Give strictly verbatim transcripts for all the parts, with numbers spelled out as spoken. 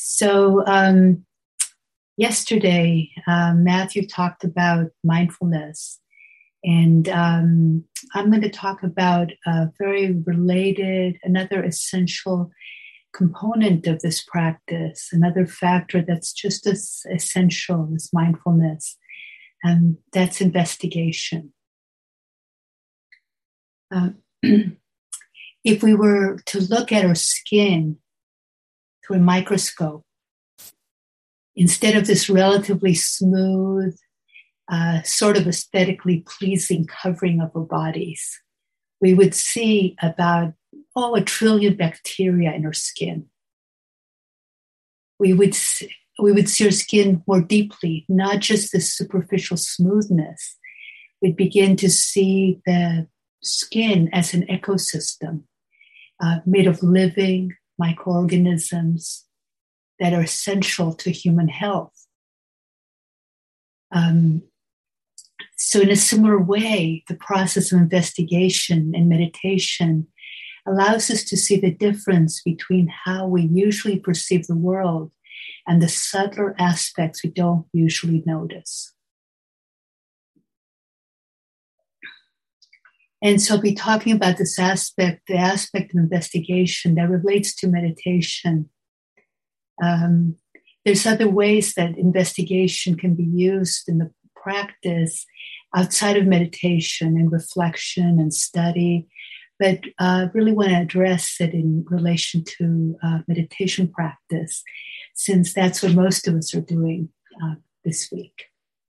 So um, yesterday, uh, Matthew talked about mindfulness, and um, I'm going to talk about a very related, another essential component of this practice, another factor that's just as essential as mindfulness, and that's investigation. Uh, if we were to look at our skin through a microscope, instead of this relatively smooth, uh, sort of aesthetically pleasing covering of our bodies, we would see about, oh, a trillion bacteria in our skin. We would see, we would see our skin more deeply, not just the superficial smoothness. We'd begin to see the skin as an ecosystem uh, made of living microorganisms that are essential to human health. Um, so in a similar way, the process of investigation and meditation allows us to see the difference between how we usually perceive the world and the subtler aspects we don't usually notice. And so I'll be talking about this aspect, the aspect of investigation that relates to meditation. Um, there's other ways that investigation can be used in the practice outside of meditation and reflection and study, but I uh, really want to address it in relation to uh, meditation practice, since that's what most of us are doing uh, this week.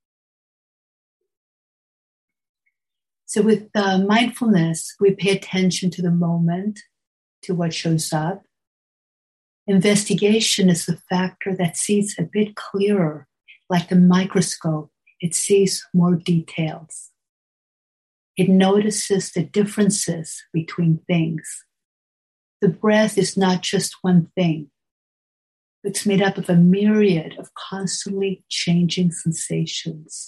So with uh, mindfulness, we pay attention to the moment, to what shows up. Investigation is the factor that sees a bit clearer, like the microscope. It sees more details. It notices the differences between things. The breath is not just one thing. It's made up of a myriad of constantly changing sensations.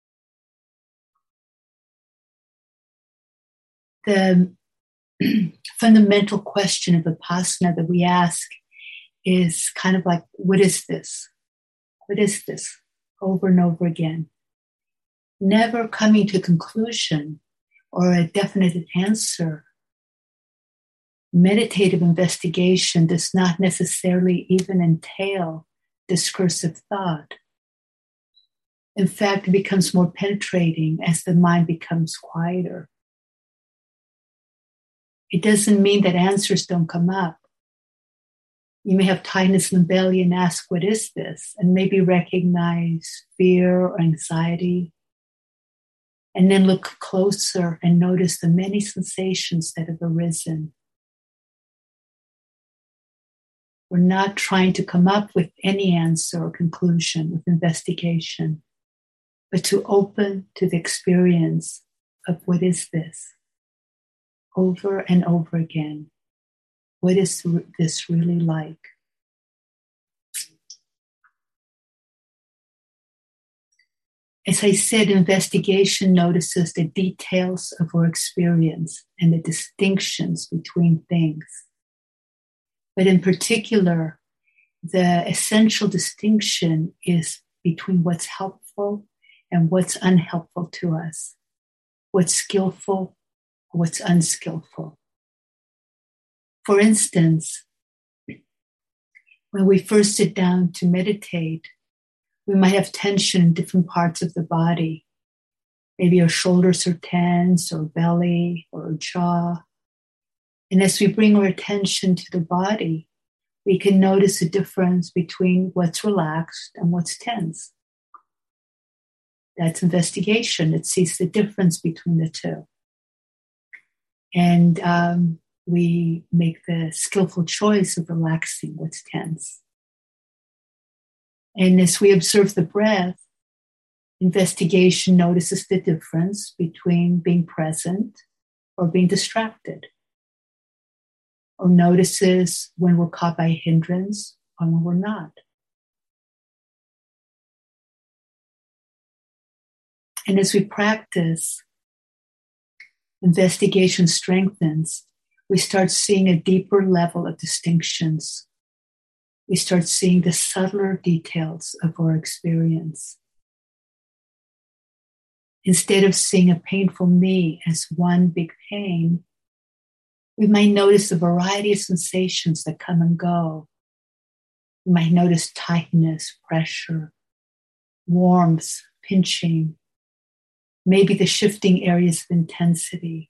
The fundamental question of Vipassana that we ask is kind of like, what is this? What is this? Over and over again. Never coming to a conclusion or a definite answer. Meditative investigation does not necessarily even entail discursive thought. In fact, it becomes more penetrating as the mind becomes quieter. It doesn't mean that answers don't come up. You may have tightness in the belly and ask, what is this? And maybe recognize fear or anxiety. And then look closer and notice the many sensations that have arisen. We're not trying to come up with any answer or conclusion with investigation, but to open to the experience of what is this? Over and over again. What is this really like? As I said, investigation notices the details of our experience and the distinctions between things. But in particular, the essential distinction is between what's helpful and what's unhelpful to us, what's skillful, what's unskillful. For instance, when we first sit down to meditate, we might have tension in different parts of the body. Maybe our shoulders are tense, or belly, or jaw. And as we bring our attention to the body, we can notice the difference between what's relaxed and what's tense. That's investigation. It sees the difference between the two. And um, we make the skillful choice of relaxing what's tense. And as we observe the breath, investigation notices the difference between being present or being distracted, or notices when we're caught by a hindrance or when we're not. And as we practice, investigation strengthens. We start seeing a deeper level of distinctions. we start seeing the subtler details of our experience. Instead of seeing a painful me as one big pain, we might notice a variety of sensations that come and go. We might notice tightness, pressure, warmth, pinching, maybe the shifting areas of intensity.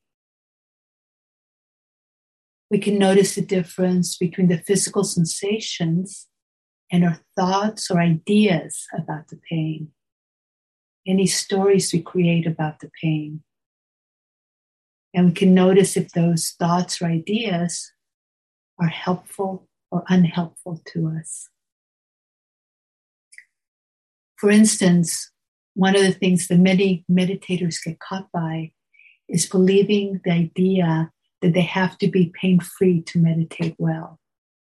We can notice the difference between the physical sensations and our thoughts or ideas about the pain, any stories we create about the pain. And we can notice if those thoughts or ideas are helpful or unhelpful to us. For instance, one of the things that many meditators get caught by is believing the idea that they have to be pain-free to meditate well.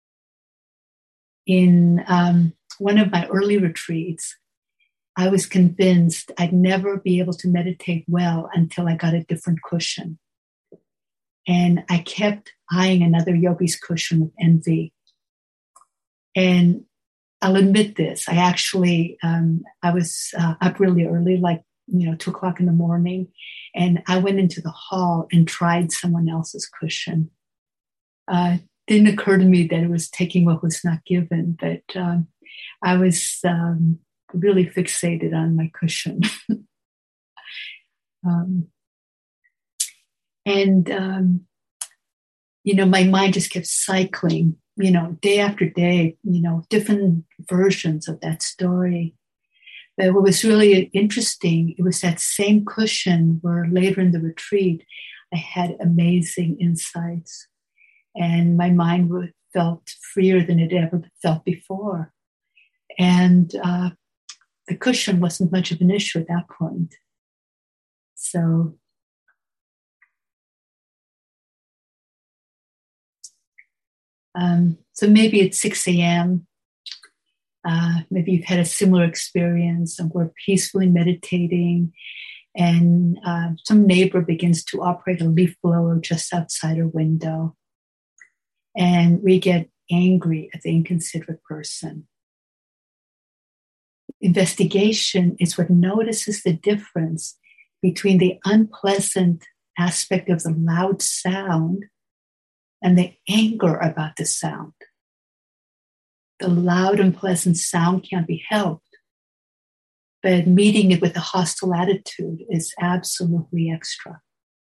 In um, one of my early retreats, I was convinced I'd never be able to meditate well until I got a different cushion. And I kept eyeing another yogi's cushion with envy. And I'll admit this, I actually, um, I was uh, up really early, like, you know, two o'clock in the morning. And I went into the hall and tried someone else's cushion. Uh, didn't occur to me that it was taking what was not given, but um, I was um, really fixated on my cushion. um, and, um, you know, my mind just kept cycling, you know, day after day, you know, different versions of that story. But what was really interesting, it was that same cushion where later in the retreat, I had amazing insights. And my mind felt freer than it ever felt before. And uh, the cushion wasn't much of an issue at that point. So, um, so maybe it's six a.m., Uh, maybe you've had a similar experience and we're peacefully meditating and uh, some neighbor begins to operate a leaf blower just outside our window. And we get angry at the inconsiderate person. Investigation is what notices the difference between the unpleasant aspect of the loud sound and the anger about the sound. The loud and pleasant sound can't be helped, but meeting it with a hostile attitude is absolutely extra.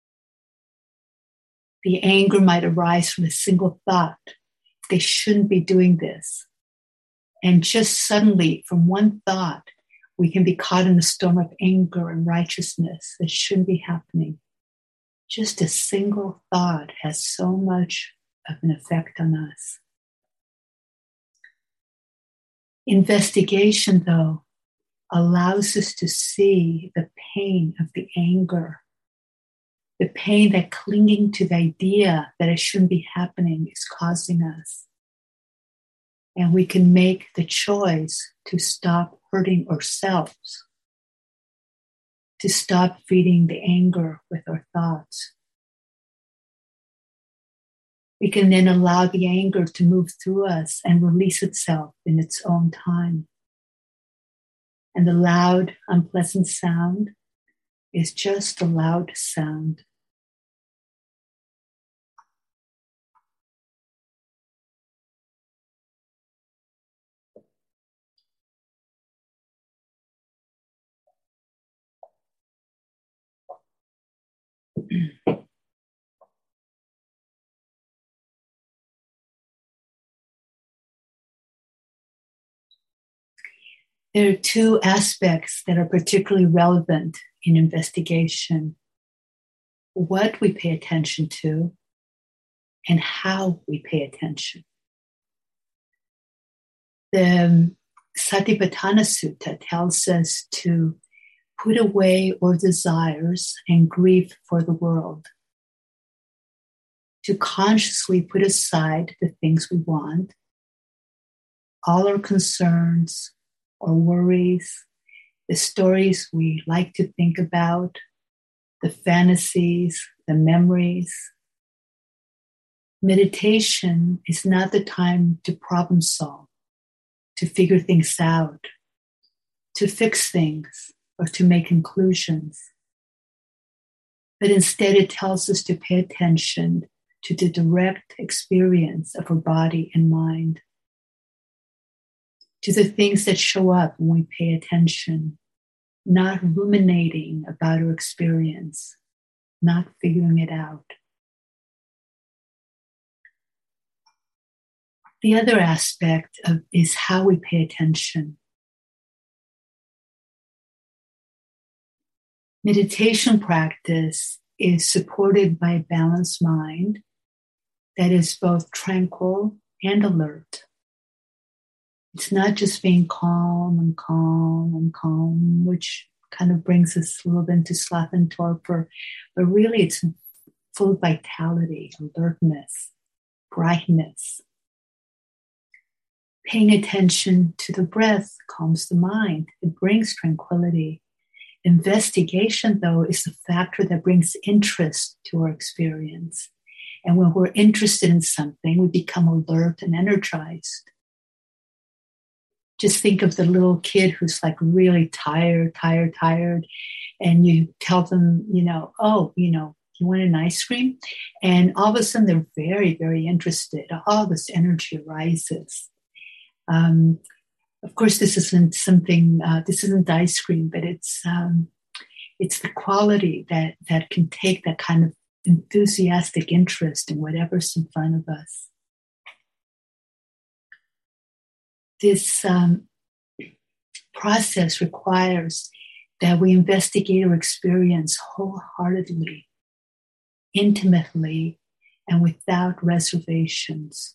The anger might arise from a single thought. They shouldn't be doing this. And just suddenly, from one thought, we can be caught in the storm of anger and righteousness that shouldn't be happening. Just a single thought has so much of an effect on us. Investigation, though, allows us to see the pain of the anger, the pain that clinging to the idea that it shouldn't be happening is causing us. And we can make the choice to stop hurting ourselves, to stop feeding the anger with our thoughts. We can then allow the anger to move through us and release itself in its own time. And the loud, unpleasant sound is just a loud sound. There are two aspects that are particularly relevant in investigation: what we pay attention to and how we pay attention. The Satipatthana Sutta tells us to put away our desires and grief for the world, to consciously put aside the things we want, all our concerns, our worries, the stories we like to think about, the fantasies, the memories. Meditation is not the time to problem solve to figure things out, to fix things, or to make conclusions. But instead, it tells us to pay attention to the direct experience of our body and mind, to the things that show up when we pay attention, not ruminating about our experience, not figuring it out. The other aspect of is how we pay attention. Meditation practice is supported by a balanced mind that is both tranquil and alert. It's not just being calm and calm and calm, which kind of brings us a little bit into sloth and torpor, but really it's full of vitality, alertness, brightness. Paying attention to the breath calms the mind. It brings tranquility. Investigation, though, is the factor that brings interest to our experience. And when we're interested in something, we become alert and energized. Just think of the little kid who's like really tired, tired, tired, and you tell them, you know, oh, you know, you want an ice cream? And all of a sudden they're very, very interested. All this energy arises. Um, of course, this isn't something, uh, this isn't ice cream, but it's um, it's the quality that, that can take that kind of enthusiastic interest in whatever's in front of us. This um, process requires that we investigate our experience wholeheartedly, intimately, and without reservations.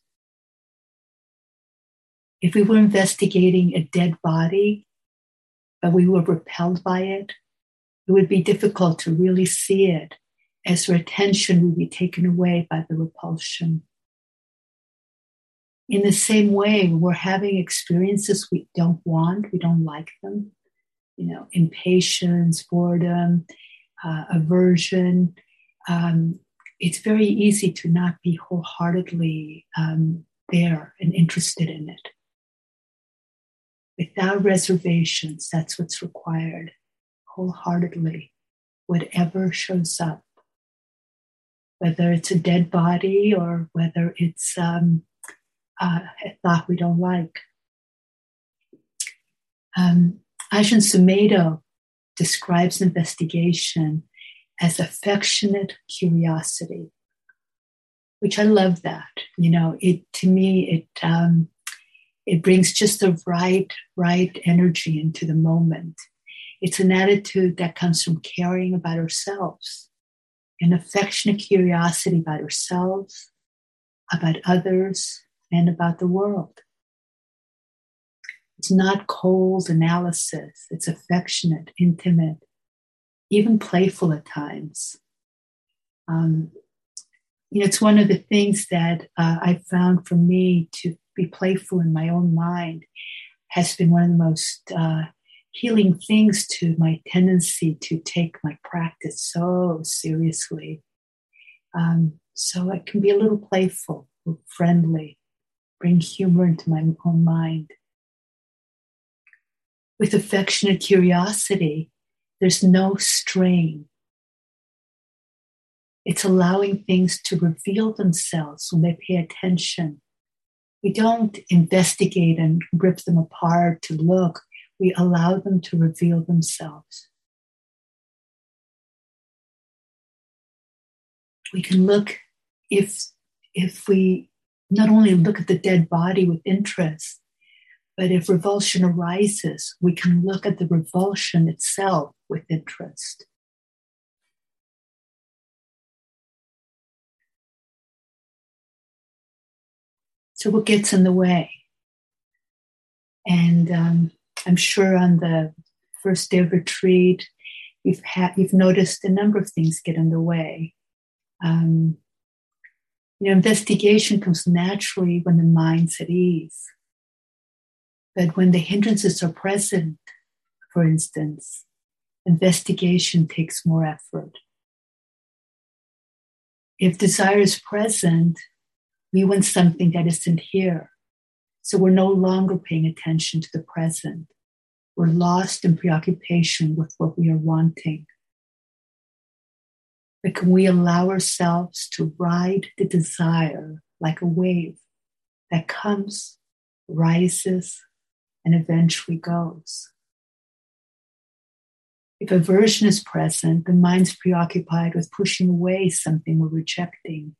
If we were investigating a dead body, but we were repelled by it, it would be difficult to really see it, as our attention would be taken away by the repulsion. In the same way, when we're having experiences we don't want, we don't like them, you know, impatience, boredom, uh, aversion, um, it's very easy to not be wholeheartedly um, there and interested in it. Without reservations, that's what's required, wholeheartedly, whatever shows up, whether it's a dead body or whether it's um, uh, a thought we don't like. Um, Ajahn Sumedho describes investigation as affectionate curiosity, which I love that. You know, it to me, it um, it brings just the right, right energy into the moment. It's an attitude that comes from caring about ourselves, an affectionate curiosity about ourselves, about others, and about the world. It's not cold analysis. It's affectionate, intimate, even playful at times. Um, you know, it's one of the things that uh, I found for me to be playful in my own mind has been one of the most uh, healing things to my tendency to take my practice so seriously. Um, so I can be a little playful, a little friendly, bring humor into my own mind. With affectionate curiosity, there's no strain. It's allowing things to reveal themselves when they pay attention. We don't investigate and rip them apart to look. We allow them to reveal themselves. We can look, if, if we not only look at the dead body with interest, but if revulsion arises, we can look at the revulsion itself with interest. So what gets in the way? And um, I'm sure on the first day of retreat, you've, ha- you've noticed a number of things get in the way. Um, you know, investigation comes naturally when the mind's at ease. But when the hindrances are present, for instance, investigation takes more effort. If desire is present, we want something that isn't here. So we're no longer paying attention to the present. We're lost in preoccupation with what we are wanting. But can we allow ourselves to ride the desire like a wave that comes, rises, and eventually goes? If aversion is present, the mind's preoccupied with pushing away something we're rejecting.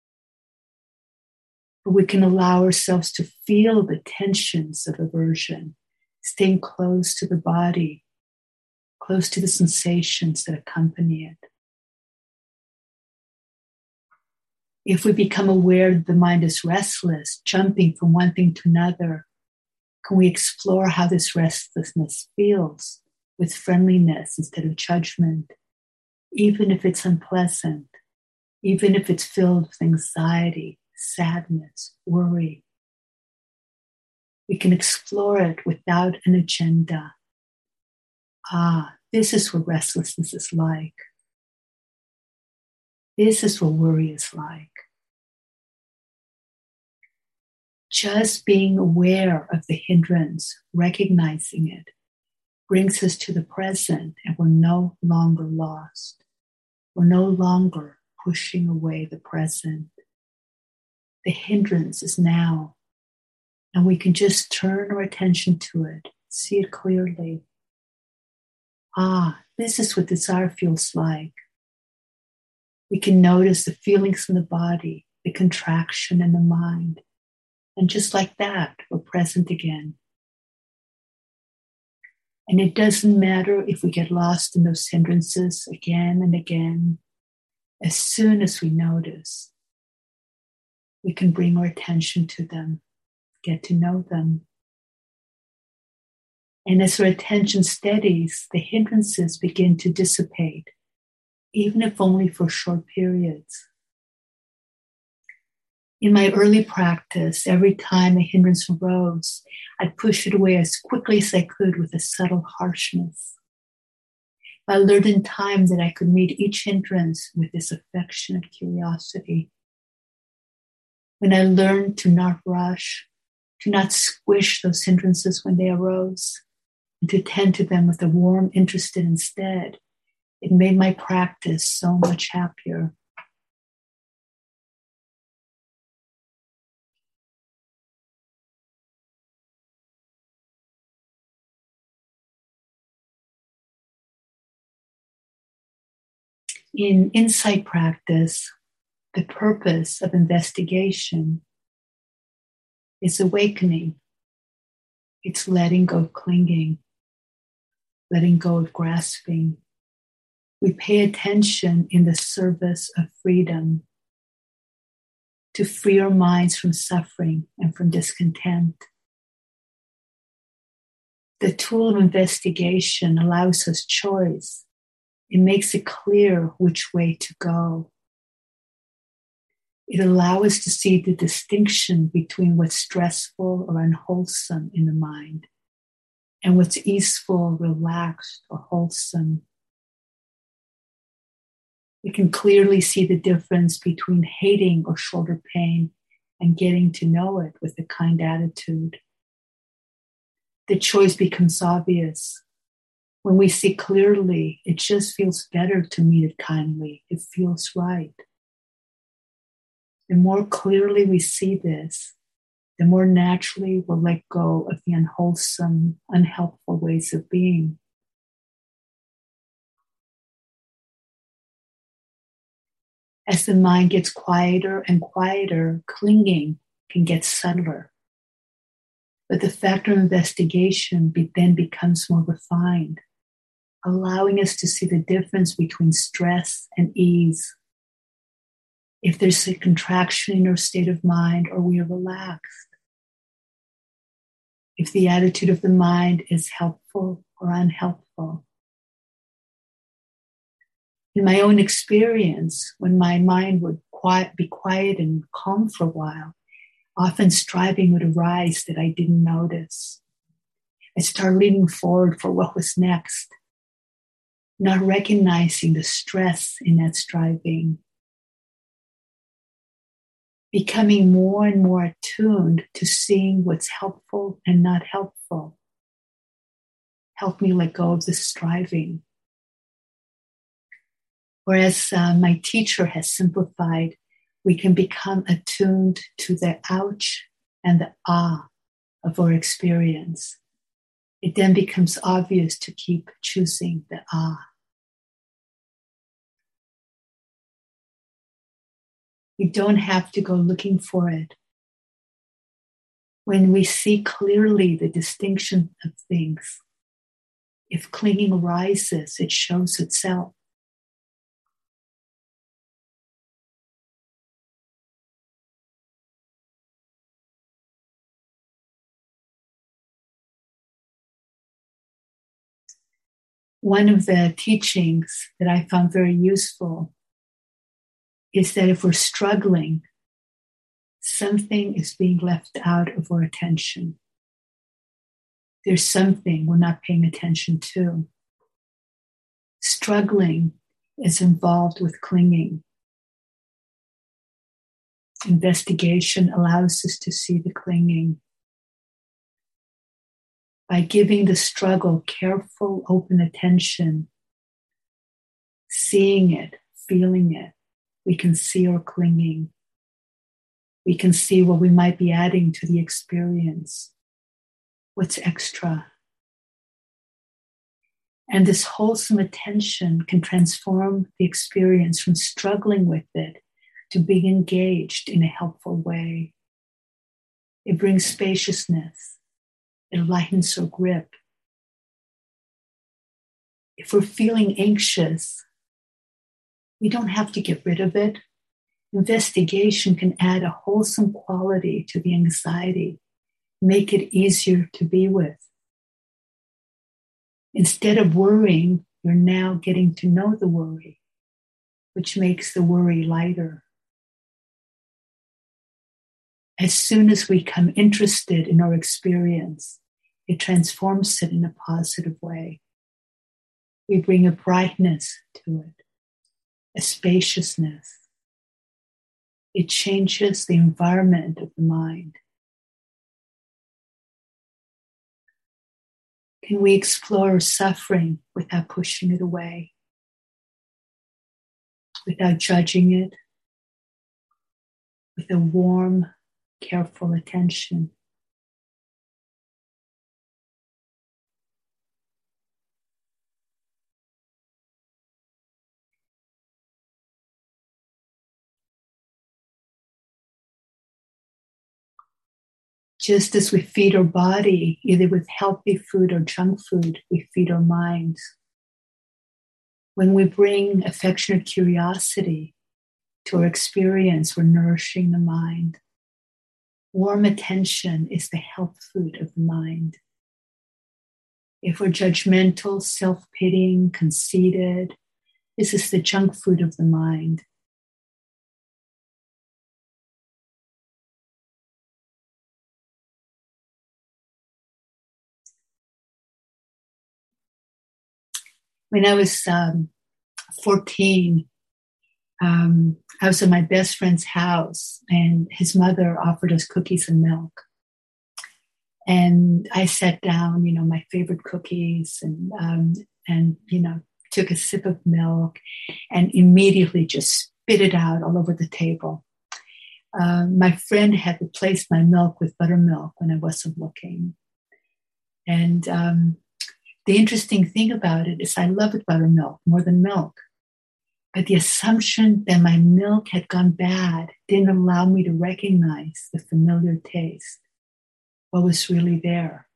But we can allow ourselves to feel the tensions of aversion, staying close to the body, close to the sensations that accompany it. If we become aware that the mind is restless, jumping from one thing to another, can we explore how this restlessness feels with friendliness instead of judgment, even if it's unpleasant, even if it's filled with anxiety, sadness, worry? We can explore it without an agenda. Ah, this is what restlessness is like. This is what worry is like. Just being aware of the hindrance, recognizing it, brings us to the present, and we're no longer lost. We're no longer pushing away the present. The hindrance is now, and we can just turn our attention to it, see it clearly. Ah, this is what desire feels like. We can notice the feelings in the body, the contraction in the mind. And just like that, we're present again. And it doesn't matter if we get lost in those hindrances again and again. As soon as we notice, we can bring our attention to them, get to know them. And as our attention steadies, the hindrances begin to dissipate, even if only for short periods. In my early practice, every time a hindrance arose, I'd push it away as quickly as I could with a subtle harshness. I learned in time that I could meet each hindrance with this affectionate curiosity. When I learned to not rush, to not squish those hindrances when they arose, and to tend to them with a warm interest instead, it made my practice so much happier. In insight practice, the purpose of investigation is awakening. It's letting go of clinging, letting go of grasping. We pay attention in the service of freedom, to free our minds from suffering and from discontent. The tool of investigation allows us choice. It makes it clear which way to go. It allows us to see the distinction between what's stressful or unwholesome in the mind and what's easeful, relaxed, or wholesome. We can clearly see the difference between hating or shoulder pain and getting to know it with a kind attitude. The choice becomes obvious. When we see clearly, it just feels better to meet it kindly. It feels right. The more clearly we see this, the more naturally we'll let go of the unwholesome, unhelpful ways of being. As the mind gets quieter and quieter, clinging can get subtler. But the factor of investigation be, then becomes more refined, allowing us to see the difference between stress and ease. If there's a contraction in our state of mind or we are relaxed. If the attitude of the mind is helpful or unhelpful. In my own experience, when my mind would quiet, be quiet and calm for a while, often striving would arise that I didn't notice. I started leaning forward for what was next, not recognizing the stress in that striving. becoming more and more attuned to seeing what's helpful and not helpful. Help me let go of the striving. Or as uh, my teacher has simplified, we can become attuned to the ouch and the ah of our experience. It then becomes obvious to keep choosing the ah. We don't have to go looking for it. When we see clearly the distinction of things, if clinging arises, it shows itself. One of the teachings that I found very useful is that if we're struggling, something is being left out of our attention. There's something we're not paying attention to. Struggling is involved with clinging. Investigation allows us to see the clinging. By giving the struggle careful, open attention, seeing it, feeling it, we can see our clinging. We can see what we might be adding to the experience. What's extra? And this wholesome attention can transform the experience from struggling with it to being engaged in a helpful way. It brings spaciousness. It lightens our grip. If we're feeling anxious, we don't have to get rid of it. Investigation can add a wholesome quality to the anxiety, make it easier to be with. Instead of worrying, you're now getting to know the worry, which makes the worry lighter. As soon as we become interested in our experience, it transforms it in a positive way. We bring a brightness to it, a spaciousness. It changes the environment of the mind. Can we explore suffering without pushing it away, without judging it, with a warm, careful attention? Just as we feed our body, either with healthy food or junk food, we feed our minds. When we bring affectionate curiosity to our experience, we're nourishing the mind. Warm attention is the health food of the mind. If we're judgmental, self-pitying, conceited, this is the junk food of the mind. When I was um, fourteen, um, I was at my best friend's house, and his mother offered us cookies and milk. And I sat down, you know, my favorite cookies, and um, and you know, took a sip of milk, and immediately just spit it out all over the table. Uh, my friend had replaced my milk with buttermilk when I wasn't looking, and um, the interesting thing about it is I love buttermilk more than milk. But the assumption that my milk had gone bad didn't allow me to recognize the familiar taste, what was really there.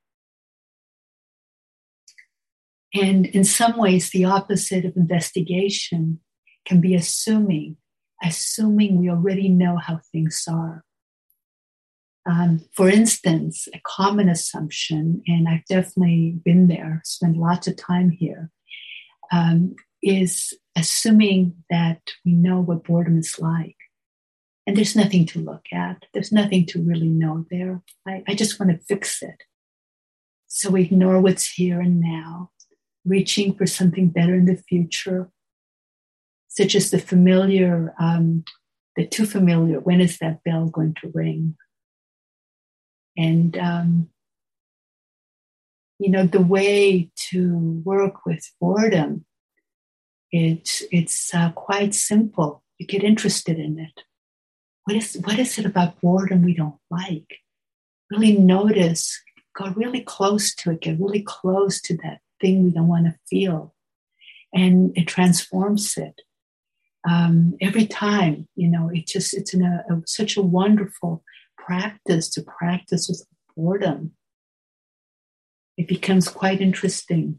And in some ways, the opposite of investigation can be assuming, assuming we already know how things are. Um, for instance, a common assumption, and I've definitely been there, spent lots of time here, um, is assuming that we know what boredom is like. And there's nothing to look at. There's nothing to really know there. I, I just want to fix it. So we ignore what's here and now, reaching for something better in the future, such as the familiar um, the too familiar. When is that bell going to ring? And, um, you know, the way to work with boredom, it's, it's uh, quite simple. You get interested in it. What is, what is it about boredom we don't like? Really notice, go really close to it, get really close to that thing we don't want to feel. And it transforms it. Um, every time, you know, it just, it's in a, a, such a wonderful practice to practice with boredom. It becomes quite interesting.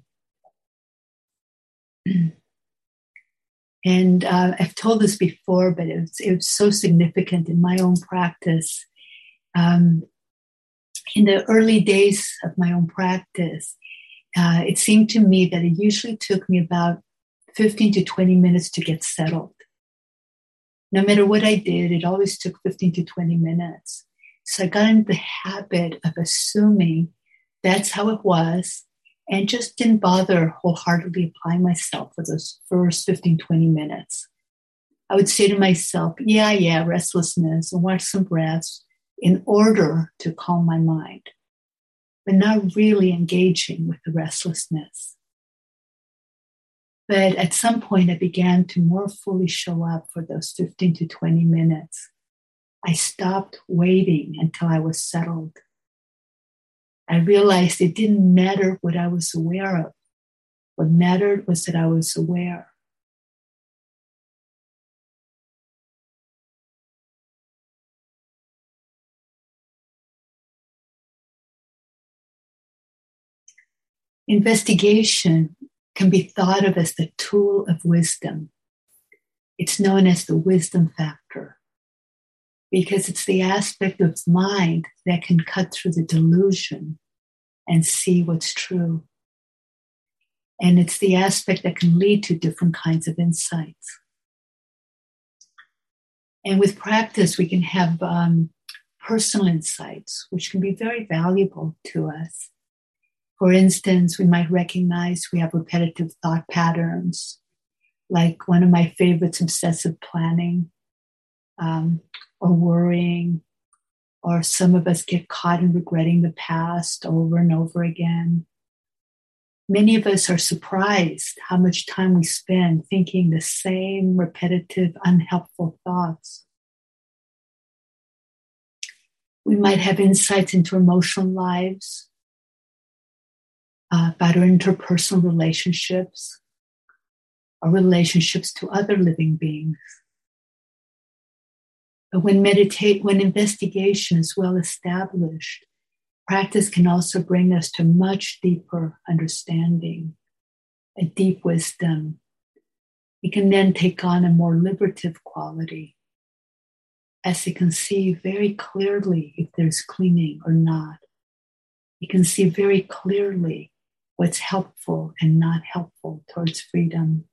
And uh, I've told this before, but it was, it was so significant in my own practice. Um, in the early days of my own practice, uh, it seemed to me that it usually took me about fifteen to twenty minutes to get settled. No matter what I did, it always took fifteen to twenty minutes. So I got into the habit of assuming that's how it was and just didn't bother wholeheartedly applying myself for those first fifteen, twenty minutes. I would say to myself, yeah, yeah, restlessness, and watch some breaths in order to calm my mind, but not really engaging with the restlessness. But at some point, I began to more fully show up for those fifteen to twenty minutes. I stopped waiting until I was settled. I realized it didn't matter what I was aware of. What mattered was that I was aware. Investigation can be thought of as the tool of wisdom. It's known as the wisdom factor because it's the aspect of mind that can cut through the delusion and see what's true. And it's the aspect that can lead to different kinds of insights. And with practice, we can have um, personal insights, which can be very valuable to us. For instance, we might recognize we have repetitive thought patterns, like one of my favorites, obsessive planning, um, or worrying, or some of us get caught in regretting the past over and over again. Many of us are surprised how much time we spend thinking the same repetitive, unhelpful thoughts. We might have insights into emotional lives, uh, about our interpersonal relationships, our relationships to other living beings. But when meditate, when investigation is well established, practice can also bring us to much deeper understanding, a deep wisdom. We can then take on a more liberative quality, as you can see very clearly if there's clinging or not. You can see very clearly what's helpful and not helpful towards freedom.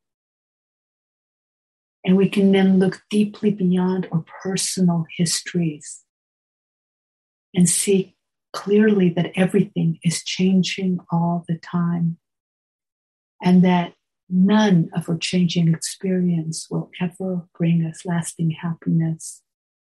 And we can then look deeply beyond our personal histories and see clearly that everything is changing all the time and that none of our changing experience will ever bring us lasting happiness.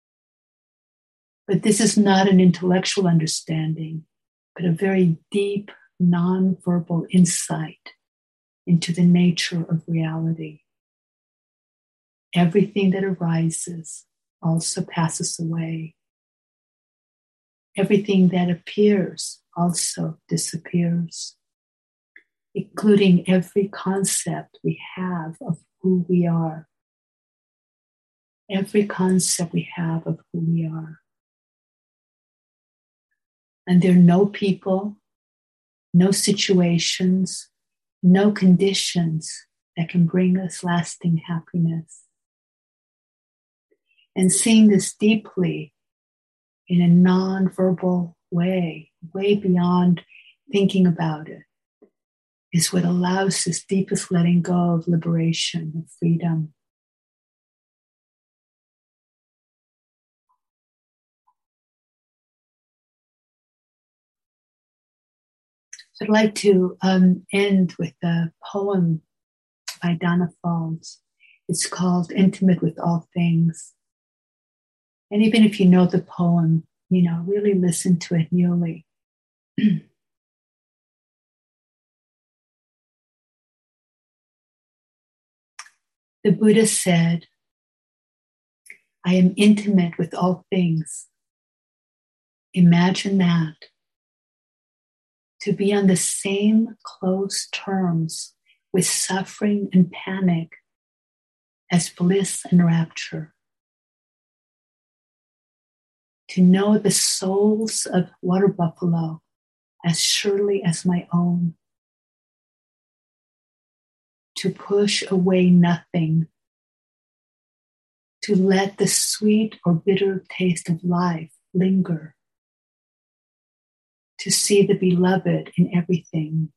But this is not an intellectual understanding, but a very deep, non-verbal insight into the nature of reality. Everything that arises also passes away. Everything that appears also disappears, including every concept we have of who we are. Every concept we have of who we are. And there are no people, no situations, no conditions that can bring us lasting happiness. And seeing this deeply in a non-verbal way, way beyond thinking about it, is what allows this deepest letting go of liberation, of freedom. So I'd like to um, end with a poem by Donna Falls. It's called Intimate with All Things. And even if you know the poem, you know, really listen to it newly. The Buddha said, I am intimate with all things. Imagine that. To be on the same close terms with suffering and panic as bliss and rapture. To know the souls of water buffalo as surely as my own. To push away nothing. To let the sweet or bitter taste of life linger. To see the beloved in everything.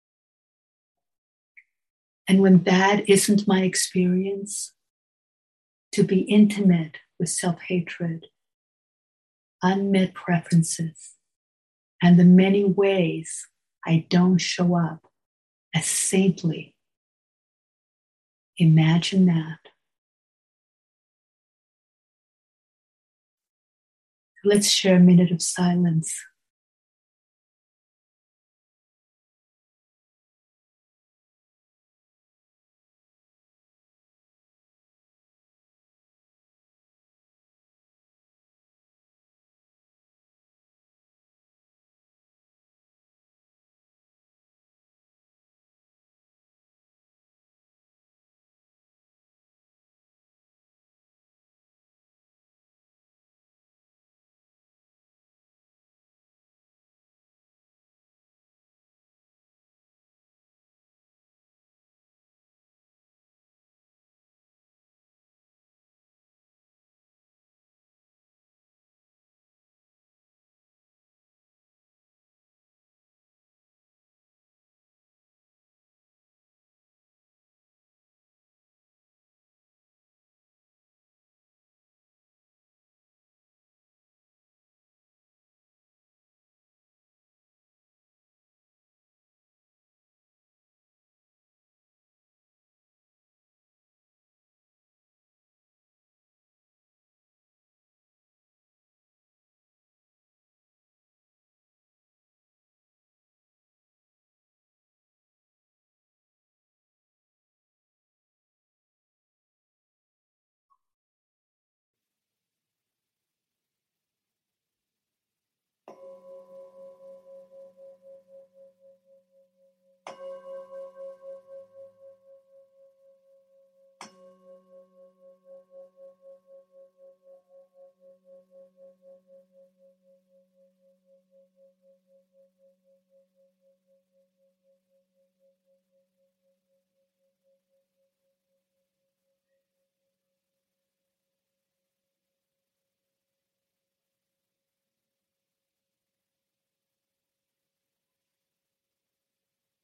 And when that isn't my experience, to be intimate with self-hatred, unmet preferences, and the many ways I don't show up as saintly. Imagine that. Let's share a minute of silence.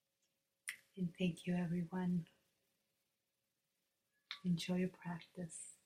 And thank you, everyone. Enjoy your practice.